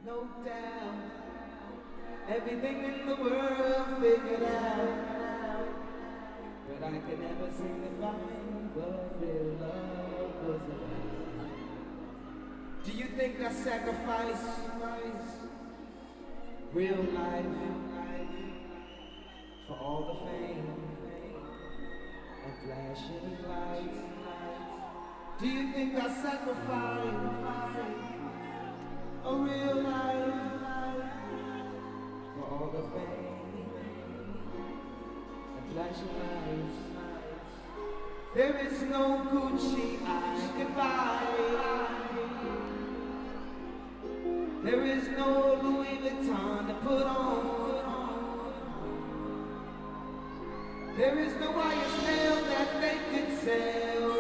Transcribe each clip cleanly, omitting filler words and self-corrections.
no doubt. Everything in the world figured out. But I could never seem to find what real love was about. Do you think I sacrifice real life for all the fame and flashing lights? Do you think I sacrifice a real life for all the fame and flashing lights? There is no Gucci I can buy. There is no Louis Vuitton to put on. There is no YSL that they could sell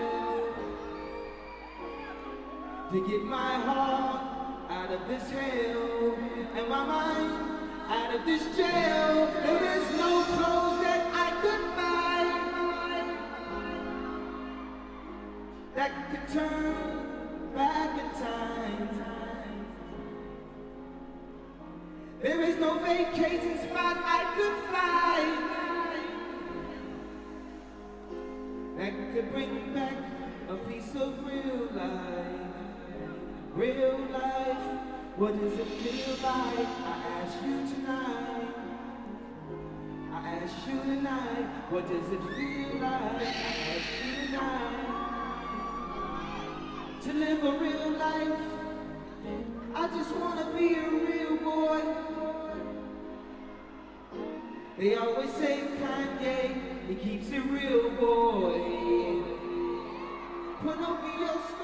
to get my heart out of this hell and my mind out of this jail. There is no clothes that I could buy that could turn back in time. There is no vacation spot I could fly that could bring back a piece of real life. Real life, what does it feel like? I ask you tonight. I ask you tonight, what does it feel like? I ask you tonight. To live a real life, I just wanna be a real boy. They always say Kanye, he keeps it real, boy. Pinocchio's